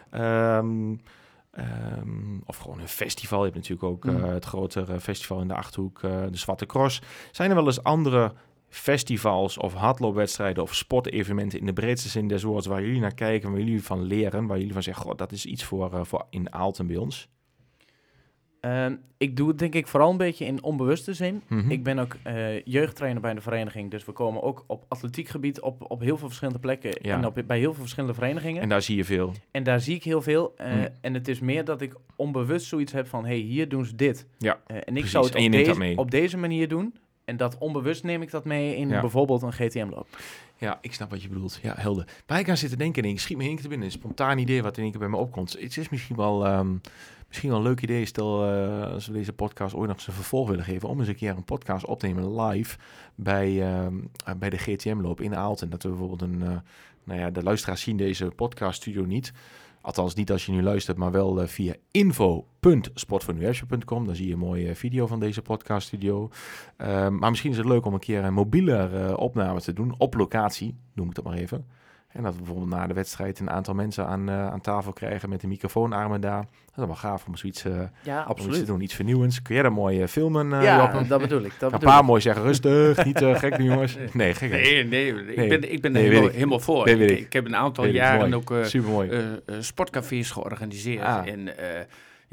of gewoon een festival. Je hebt natuurlijk ook het grotere festival in de Achterhoek, de Zwarte Cross. Zijn er wel eens andere festivals of hardloopwedstrijden of sportevenementen in de breedste zin des woords waar jullie naar kijken, waar jullie van leren, waar jullie van zeggen, god, dat is iets voor in Aalten bij ons? Ik doe het denk ik vooral een beetje in onbewuste zin. Mhm. Ik ben ook jeugdtrainer bij de vereniging. Dus we komen ook op atletiekgebied op heel veel verschillende plekken. Ja. En bij heel veel verschillende verenigingen. En daar zie je veel. En daar zie ik heel veel. En het is meer dat ik onbewust zoiets heb van... hey, hier doen ze dit. Ja, En ik precies. zou het En je neemt dat mee. op deze manier doen. En dat onbewust neem ik dat mee in Ja. bijvoorbeeld een GTM-loop. Ja, ik snap wat je bedoelt. Ja, helder. Waar ik aan zit te denken, en ik schiet me in één keer te binnen, een spontaan idee wat in één keer bij me opkomt. Het is misschien wel een leuk idee, stel als we deze podcast ooit nog eens een vervolg willen geven, om eens een keer een podcast op te nemen live bij de GTM-loop in Aalten. Dat we bijvoorbeeld de luisteraars zien deze podcaststudio niet. Althans, niet als je nu luistert, maar wel via info.sportfornuwership.com. Dan zie je een mooie video van deze podcaststudio. Maar misschien is het leuk om een keer een mobiele opname te doen. Op locatie, noem ik dat maar even. En dat we bijvoorbeeld na de wedstrijd een aantal mensen aan tafel krijgen met de microfoonarmen daar. Dat is wel gaaf om zoiets te doen. Iets vernieuwends. Kun jij dat mooi filmen, Joppe? Dat bedoel ik. Een paar mooi zeggen, rustig, niet gek nu jongens. Nee, gek. Ik ben Nee, er weet ik. helemaal voor. Nee, weet ik. Ik heb een aantal Weet ik, jaren mooi. ook Supermooi. sportcafés georganiseerd. Ah. En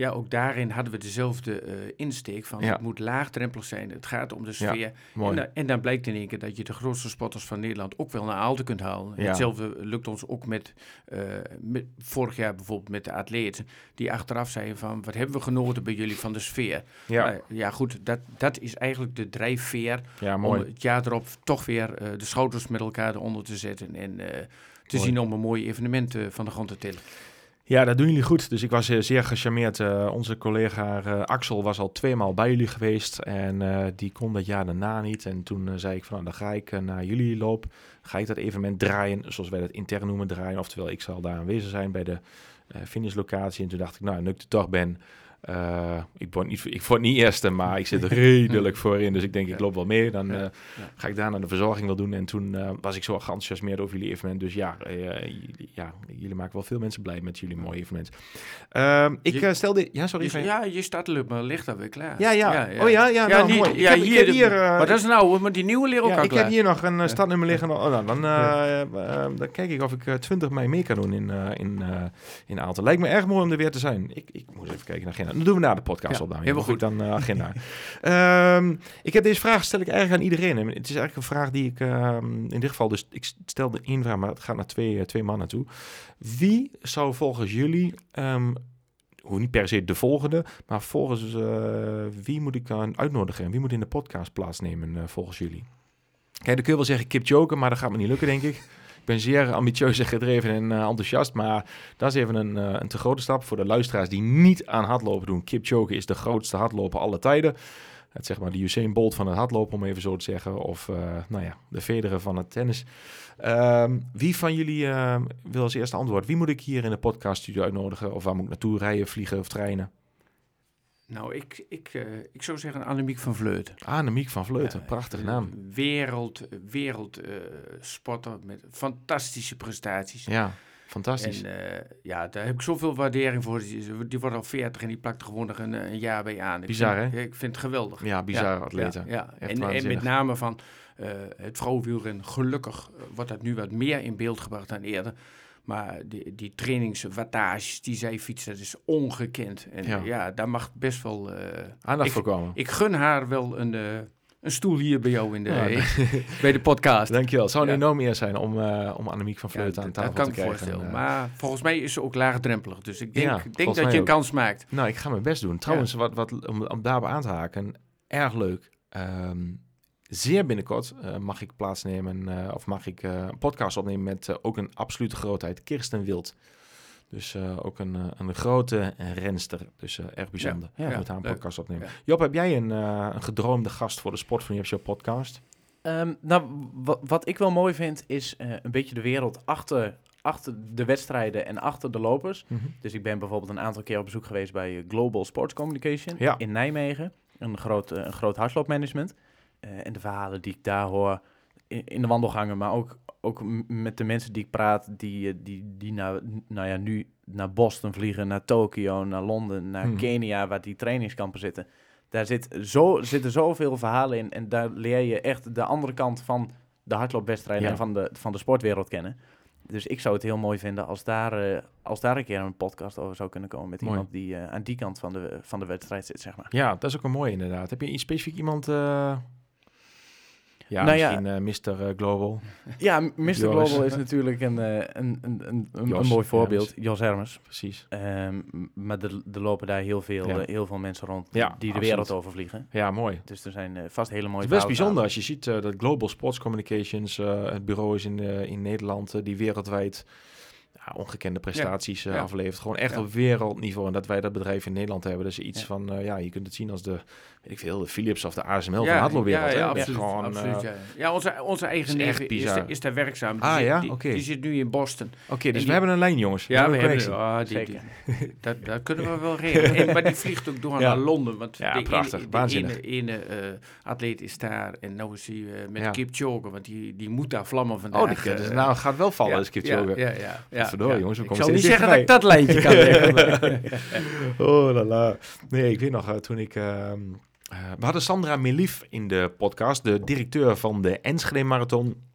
ja, ook daarin hadden we dezelfde insteek van Ja. het moet laagdrempelig zijn. Het gaat om de sfeer. Mooi. En dan blijkt in één keer dat je de grootste sporters van Nederland ook wel naar Aalten kunt halen. Ja. Hetzelfde lukt ons ook met vorig jaar bijvoorbeeld met de atleten. Die achteraf zeiden van wat hebben we genoten bij jullie van de sfeer. Ja, Maar ja goed, dat is eigenlijk de drijfveer ja om mooi. het jaar erop toch weer de schouders met elkaar eronder te zetten. En te Mooi. zien om een mooi evenement van de grond te tillen. Ja, dat doen jullie goed. Dus ik was zeer gecharmeerd. Onze collega Axel was al 2 maal bij jullie geweest. En die kon dat jaar daarna niet. En toen zei ik van, nou, dan ga ik naar jullie loop. Ga ik dat evenement draaien, zoals wij dat intern noemen, draaien. Oftewel, ik zal daar aanwezig zijn bij de finishlocatie. En toen dacht ik, nou, nu ik er toch ben... ik word niet eerste, maar ik zit redelijk voorin. Dus ik denk, ik loop wel mee. Dan ga ik daarna de verzorging wel doen. En toen was ik zo geenthousiasmeerd over jullie evenement. Dus jullie maken wel veel mensen blij met jullie mooie evenement. Ik stelde... Ja, sorry. Je startlup, maar ligt daar weer klaar. Ja. Oh ja, nou, niet, mooi. ja, Ik heb hier... maar dat is nou, maar die nieuwe leren ook al ik klaar. heb hier nog een startnummer liggen. Oh, nou, dan kijk ik of ik 20 mei mee kan doen in Aalten. Lijkt me erg mooi om er weer te zijn. Ik moet even kijken naar agenda. Dan doen we na de podcast op. Helemaal goed. Dan agenda. Ik heb deze vraag, stel ik eigenlijk aan iedereen. En het is eigenlijk een vraag die ik in dit geval... Dus ik stelde 1 vraag, maar het gaat naar twee mannen toe. Wie zou volgens jullie... hoe niet per se de volgende, maar volgens wie moet ik uitnodigen en wie moet in de podcast plaatsnemen volgens jullie? Kijk, dan kun je wel zeggen Kipchoge, maar dat gaat me niet lukken, denk ik. Ik ben zeer ambitieus en gedreven en enthousiast, maar dat is even een te grote stap voor de luisteraars die niet aan hardlopen doen. Kipchoge is de grootste hardloper aller tijden. Het zeg maar de Usain Bolt van het hardlopen, om even zo te zeggen. Of de Federer van het tennis. Wie van jullie wil als eerste antwoord? Wie moet ik hier in de podcaststudio uitnodigen? Of waar moet ik naartoe rijden, vliegen of treinen? Nou, ik zou zeggen Annemiek van Vleuten. Annemiek van Vleuten, prachtige naam. Sporter met fantastische prestaties. Ja, fantastisch. En daar heb ik zoveel waardering voor. Die wordt al 40 en die plakt er gewoon nog een jaar bij aan. Bizar, hè? Ik vind het geweldig. Ja, bizar atleten. Ja. Echt En met name van het vrouwenwielrennen. Gelukkig wordt dat nu wat meer in beeld gebracht dan eerder. Maar die trainingswattages die zij fietst, dat is ongekend. En daar mag best wel... aandacht voor komen. Ik gun haar wel een stoel hier bij jou in bij de podcast. Dankjewel. Het zou een enorm eer zijn om Annemiek van Vleuten aan tafel te krijgen. Dat kan ik voorstellen. Maar volgens mij is ze ook laagdrempelig. Dus ik denk dat je een een kans maakt. Nou, ik ga mijn best doen. Trouwens, wat om daarbij aan te haken, erg leuk. Zeer binnenkort mag ik plaatsnemen of mag ik een podcast opnemen met ook een absolute grootheid, Kirsten Wild. Dus ook een grote renster. Dus erg bijzonder. Ja, met haar een podcast opnemen. Ja. Job, heb jij een gedroomde gast voor de Sport van Show podcast? Wat ik wel mooi vind is een beetje de wereld achter de wedstrijden en achter de lopers. Mm-hmm. Dus ik ben bijvoorbeeld een aantal keer op bezoek geweest bij Global Sports Communication in Nijmegen. Een groot hardloopmanagement. En de verhalen die ik daar hoor in de wandelgangen, maar ook met de mensen die ik praat, die nu naar Boston vliegen, naar Tokio, naar Londen, naar Kenia, waar die trainingskampen zitten. Daar zitten zoveel verhalen in en daar leer je echt de andere kant van de hardloopwedstrijden en van de sportwereld kennen. Dus ik zou het heel mooi vinden als daar een keer een podcast over zou kunnen komen met iemand die aan die kant van de wedstrijd zit, zeg maar. Ja, dat is ook een mooie inderdaad. Heb je iets specifiek iemand... misschien Mr. Global. Ja, Mr. Global is natuurlijk een mooi voorbeeld. Jos Hermes. Precies. Maar er lopen daar heel veel mensen rond die de wereld overvliegen. Ja, mooi. Dus er zijn vast hele mooie. Het is best bijzonder als je ziet dat Global Sports Communications, het bureau is in Nederland, die wereldwijd ongekende prestaties aflevert. Gewoon echt op wereldniveau. En dat wij dat bedrijf in Nederland hebben. Dus iets van, je kunt het zien als de Philips of de ASML van de hardloopwereld. Ja, absoluut. Onze eigen neef is daar werkzaam. Die zit nu in Boston. Oké, dus we hebben een lijn, jongens. Ja, we hebben dat kunnen we wel regelen. Maar die vliegt ook door naar Londen. Want prachtig. Waanzinnig. De ene atleet is daar. En nou is hij met Kipchoge. Want die moet daar vlammen vandaag. Het gaat wel vallen als Kipchoge. Ja. Verdorie, jongens. Ik zal niet zeggen dat ik dat lijntje kan leggen. Oh, lala. Nee, ik weet nog, toen ik... we hadden Sandra Melief in de podcast, de directeur van de Enschede Marathon.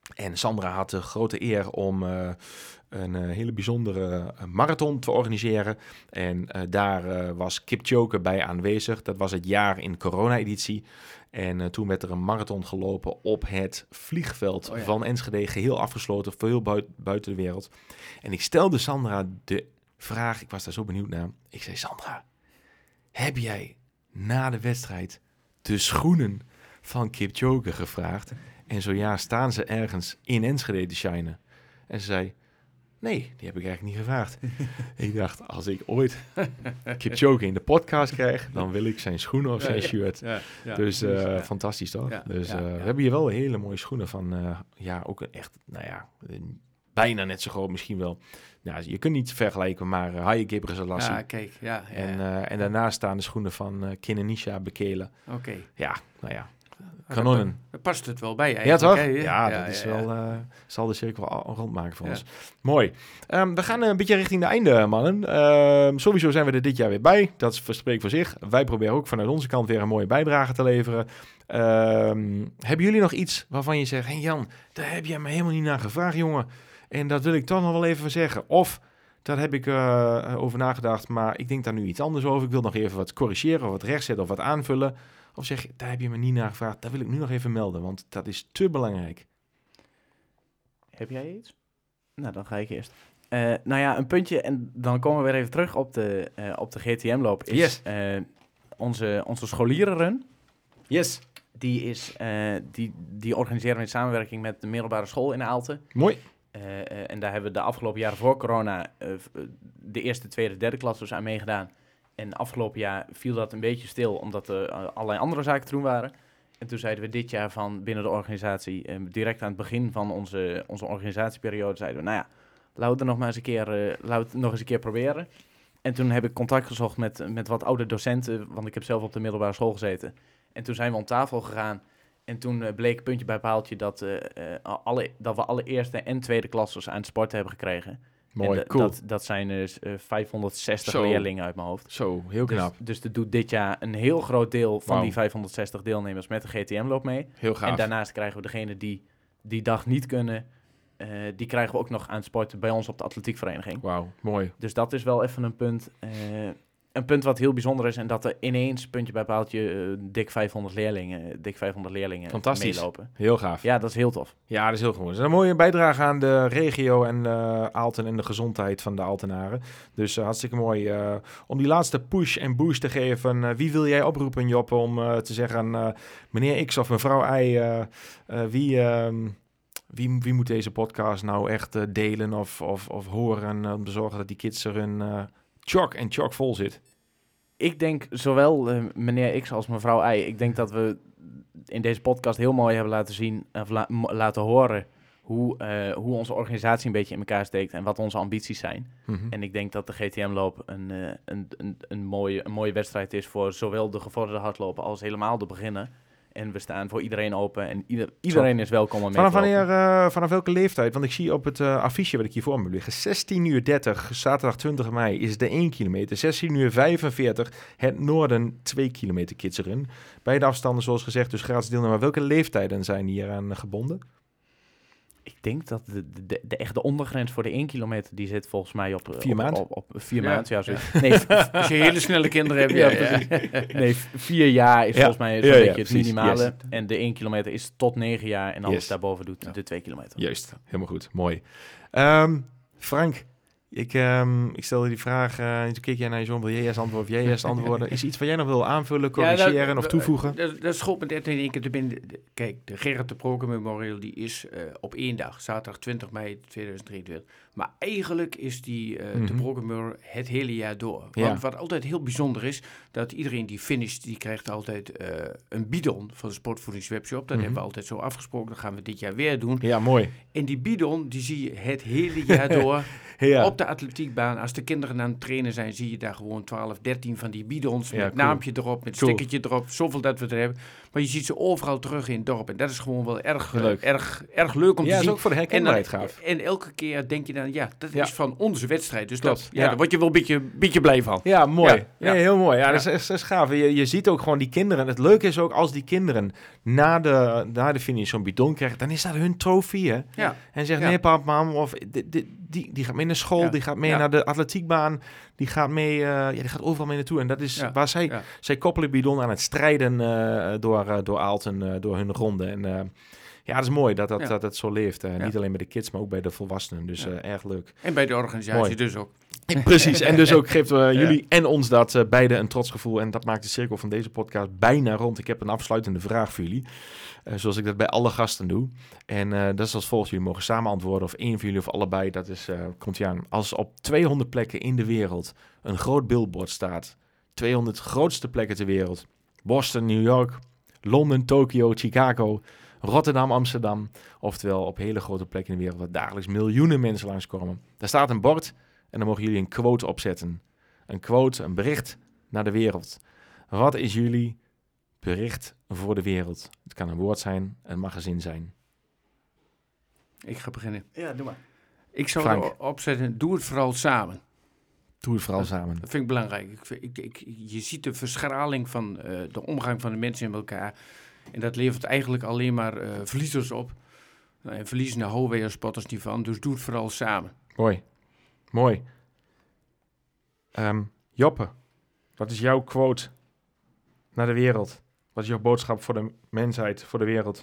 En Sandra had de grote eer om een hele bijzondere marathon te organiseren. En daar was Kipchoge bij aanwezig. Dat was het jaar in corona-editie. En toen werd er een marathon gelopen op het vliegveld van Enschede. Geheel afgesloten, voor heel buiten de wereld. En ik stelde Sandra de vraag, ik was daar zo benieuwd naar. Ik zei, Sandra, heb jij na de wedstrijd de schoenen van Kipchoge gevraagd? En zo ja, staan ze ergens in Enschede te shinen? En ze zei, nee, die heb ik eigenlijk niet gevraagd. Ik dacht, als ik ooit Kipchoge in de podcast krijg, dan wil ik zijn schoenen of zijn shirt. Ja. Dus fantastisch toch? Ja, Dus ja. we hebben hier wel hele mooie schoenen van, ook echt, bijna net zo groot misschien wel. Ja, je kunt niet vergelijken, maar Haye Gebrselassie. Ja, kijk. Ja. En daarnaast staan de schoenen van Kenenisa Bekele. Oké. Ja, kanonnen. Daar past het wel bij Ja, eigenlijk. toch? hè? Ja, dat is wel... zal de cirkel rondmaken voor Ja. ons. Mooi. We gaan een beetje richting de einde, mannen. Sowieso zijn we er dit jaar weer bij. Dat spreekt voor zich. Wij proberen ook vanuit onze kant weer een mooie bijdrage te leveren. Hebben jullie nog iets waarvan je zegt... Hey Jan, daar heb jij me helemaal niet naar gevraagd, jongen. En dat wil ik toch nog wel even zeggen. Of... Daar heb ik over nagedacht, maar ik denk daar nu iets anders over. Ik wil nog even wat corrigeren, of wat rechtzetten, of wat aanvullen. Of zeg, daar heb je me niet naar gevraagd. Dat wil ik nu nog even melden, want dat is te belangrijk. Heb jij iets? Nou, dan ga ik eerst. Een puntje, en dan komen we weer even terug op de GTM-loop. Is Yes. onze scholierenrun. Yes. Die organiseren we in samenwerking met de middelbare school in Aalten. Mooi. En daar hebben we de afgelopen jaren voor corona de eerste, tweede, derde klas dus aan meegedaan. En afgelopen jaar viel dat een beetje stil, omdat er allerlei andere zaken te doen waren. En toen zeiden we dit jaar van binnen de organisatie, direct aan het begin van onze organisatieperiode, zeiden we, laten we het nog eens een keer proberen. En toen heb ik contact gezocht met wat oude docenten, want ik heb zelf op de middelbare school gezeten. En toen zijn we om tafel gegaan. En toen bleek puntje bij paaltje dat we alle eerste en tweede klassers aan het sporten hebben gekregen. Mooi, en cool. Dat zijn dus 560 Zo. leerlingen uit mijn hoofd. Zo, heel knap. Dus er doet dit jaar een heel groot deel van Wauw. die 560 deelnemers met de GTM-loop mee. Heel gaaf. En daarnaast krijgen we degene die die dag niet kunnen, die krijgen we ook nog aan het sporten bij ons op de atletiekvereniging. Wauw, mooi. Dus dat is wel even een punt. Een punt wat heel bijzonder is en dat er ineens, puntje bij paaltje, dik 500 leerlingen Fantastisch. meelopen. Heel gaaf. Ja, dat is heel tof. Ja, dat is heel goed. Dat is een mooie bijdrage aan de regio en Aalten en de gezondheid van de Aaltenaren. Dus hartstikke mooi. Om die laatste push en boost te geven. Wie wil jij oproepen, Job, om te zeggen... meneer X of mevrouw Y, wie moet deze podcast nou echt delen of horen... om te zorgen dat die kids er een chock vol zit? Ik denk zowel meneer X als mevrouw Y. Ik denk dat we in deze podcast heel mooi hebben laten zien, of laten horen hoe onze organisatie een beetje in elkaar steekt en wat onze ambities zijn. Mm-hmm. En ik denk dat de GTM-loop een mooie wedstrijd is voor zowel de gevorderde hardlopen als helemaal de beginner. En we staan voor iedereen open en iedereen is welkom om mee te lopen. Vanaf welke leeftijd? Want ik zie op het affiche wat ik hier voor me heb liggen. 16:30, zaterdag 20 mei is de 1 kilometer. 16:45, het Noorden 2 kilometer kidsrun. Beide afstanden zoals gezegd, dus gratis deelnemen. Maar welke leeftijden zijn hier aan gebonden? Ik denk dat de echte ondergrens voor de 1 kilometer, die zit volgens mij op 4 maanden. Op 4 maanden, ja. Zoiets. Nee, als je hele snelle kinderen hebt. Nee, 4 jaar is volgens mij zo'n beetje het minimale. Yes. En de 1 kilometer is tot 9 jaar. En alles Yes. daarboven doet de 2 kilometer. Juist, helemaal goed. Mooi. Frank, ik stelde die vraag, en toen keek jij naar je zoon, wil jij eerst antwoorden of jij eerst antwoorden? Is er iets wat jij nog wil aanvullen, corrigeren of toevoegen? Dat schoot me net in één keer te binnen. Kijk, de Gerard de Broeke Memorial die is op 1 dag, zaterdag 20 mei 2023. Maar eigenlijk is die de Broeke Memorial het hele jaar door. Ja. Want wat altijd heel bijzonder is, dat iedereen die finisht, die krijgt altijd een bidon van de Sportvoedingswebshop. Dat hebben we altijd zo afgesproken, dat gaan we dit jaar weer doen. Ja, mooi. En die bidon, die zie je het hele jaar door Ja. op de atletiekbaan, als de kinderen aan het trainen zijn, zie je daar gewoon 12, 13 van die bidons met cool. naampje erop, met Cool. stickertje erop, zoveel dat we er hebben. Maar je ziet ze overal terug in het dorp en dat is gewoon wel erg Leuk. erg leuk om te Ja, dat is zien. ook voor de herkenbaarheid gaaf. En elke keer denk je dan, dat Ja. is van onze wedstrijd. Dus Klopt, ja. daar word je wel een beetje blij van. Ja, mooi. Ja, ja. Nee, heel mooi. Ja, Ja. dat is gaaf. Je ziet ook gewoon die kinderen. Het leuke is ook als die kinderen na de finish zo'n bidon krijgen, dan is dat hun trofee, hè? Ja. En zegt, Ja. nee pap, mam, of die gaat mee naar school, Ja. die gaat mee Ja. naar de atletiekbaan, die gaat mee, die gaat overal mee naartoe. En dat is Ja. waar Ja. zij koppelen bidon aan het strijden door Aalten, door hun ronde. En ja, dat is mooi dat het zo leeft. Ja. Niet alleen bij de kids, maar ook bij de volwassenen. Dus erg leuk. En bij de organisatie Mooi. dus ook. Precies, en dus ook geeft jullie en ons dat beide een trots gevoel. En dat maakt de cirkel van deze podcast bijna rond. Ik heb een afsluitende vraag voor jullie. Zoals ik dat bij alle gasten doe. En dat is als volgt. Jullie mogen samen antwoorden of één van jullie of allebei. Dat is, komt ie aan. Als op 200 plekken in de wereld een groot billboard staat. 200 grootste plekken ter wereld. Boston, New York, Londen, Tokio, Chicago, Rotterdam, Amsterdam. Oftewel op hele grote plekken in de wereld waar dagelijks miljoenen mensen langskomen. Daar staat een bord en dan mogen jullie een quote opzetten. Een quote, een bericht naar de wereld. Wat is jullie bericht voor de wereld? Het kan een woord zijn, het mag een zin zijn. Ik ga beginnen. Ja, doe maar. Ik zou Frank. erop zetten, doe het vooral samen. Doe het vooral samen. Dat vind ik belangrijk. Je ziet de verschraling van de omgang van de mensen in elkaar. En dat levert eigenlijk alleen maar verliezers op. En verliezen daar houden wij als spotters niet van. Dus doe het vooral samen. Mooi. Mooi. Joppe, wat is jouw quote naar de wereld? Wat is jouw boodschap voor de mensheid, voor de wereld?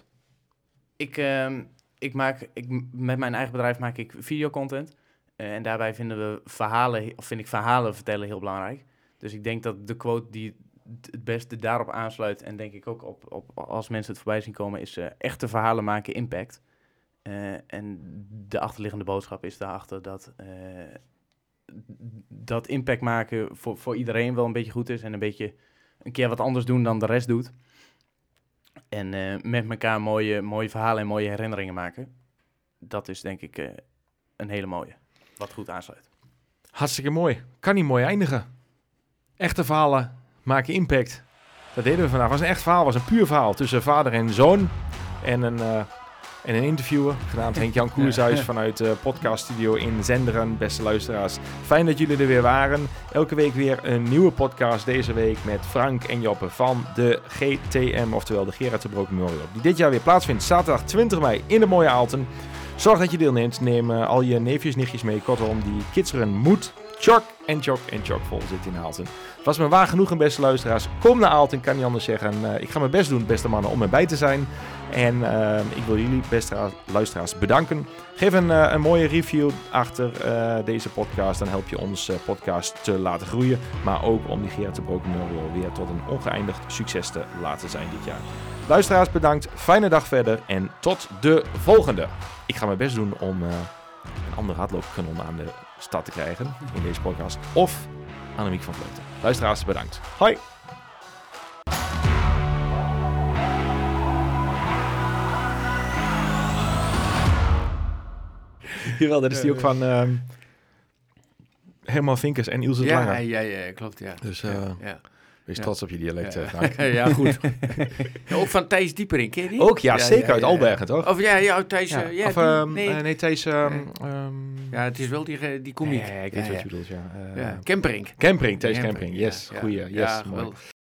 Met mijn eigen bedrijf maak ik videocontent. En daarbij vind ik verhalen vertellen heel belangrijk. Dus ik denk dat de quote die het beste daarop aansluit, en denk ik ook op als mensen het voorbij zien komen, is echte verhalen maken impact. En de achterliggende boodschap is daarachter dat impact maken voor iedereen wel een beetje goed is. En een keer wat anders doen dan de rest doet. En met elkaar mooie verhalen en mooie herinneringen maken. Dat is denk ik een hele mooie. Wat goed aansluit. Hartstikke mooi. Kan niet mooi eindigen. Echte verhalen maken impact. Dat deden we vandaag. Het was een echt verhaal, was een puur verhaal tussen vader en zoon. En een interviewer, genaamd Henk-Jan Koershuis vanuit de podcaststudio in Zenderen. Beste luisteraars, fijn dat jullie er weer waren. Elke week weer een nieuwe podcast. Deze week met Frank en Joppe van de GTM, oftewel de Gerard de Broek Memorial. Die dit jaar weer plaatsvindt, zaterdag 20 mei in de mooie Aalten. Zorg dat je deelneemt. Neem al je neefjes, nichtjes mee. Kortom, die kidsrun moet chock vol zitten in Aalten. Het was me waar genoegen, beste luisteraars. Kom naar Aalten, kan niet anders zeggen. Ik ga mijn best doen, beste mannen, om erbij te zijn. En ik wil jullie, beste luisteraars, bedanken. Geef een mooie review achter deze podcast. Dan help je ons podcast te laten groeien. Maar ook om die Gerard de Broek Memorial weer tot een ongeëindigd succes te laten zijn dit jaar. Luisteraars, bedankt. Fijne dag verder en tot de volgende. Ik ga mijn best doen om een andere hardloopkanon aan de stad te krijgen in deze podcast. Of Annemiek van Vleuten. Luisteraars, bedankt. Hoi! Jawel, dat is die ook van Herman Vinkers en Ilse Langer. Ja, klopt, ja. Dus ja. wees trots op je dialect, Ja. Frank. Ja, goed. Ja, ook van Thijs Dieperink, ken je die? Ook, ja, zeker uit Albergen, toch? Of ja, Thijs... Ja. ja, Of, nee, Thijs... ja, het is wel die komiek. Nee, ik weet wat je bedoelt, ja. Ja, Kemperink. Campering, Thijs Campering, Campering, yes. ja. Goeie, yes. Ja, mooi. geweldig.